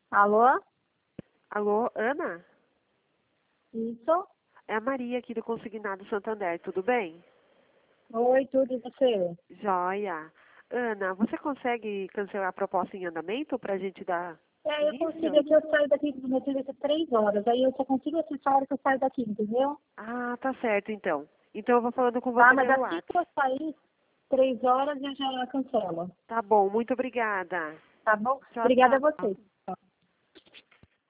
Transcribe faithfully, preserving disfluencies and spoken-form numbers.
Alô? Alô, Ana? Isso? É a Maria aqui do Consignado Santander, tudo bem? Oi, tudo e você? Joia. Ana, você consegue cancelar a proposta em andamento para a gente dar É, eu início? consigo aqui, eu saio daqui do meu serviço às três horas, aí eu só consigo acessar a hora que eu saio daqui, entendeu? Ah, tá certo então. Então eu vou falando com Tá, você mas pelo assim que WhatsApp. eu sair, três horas eu já cancelo. Tá bom, muito obrigada. Tá bom? Tchau, Obrigada a tchau. vocês.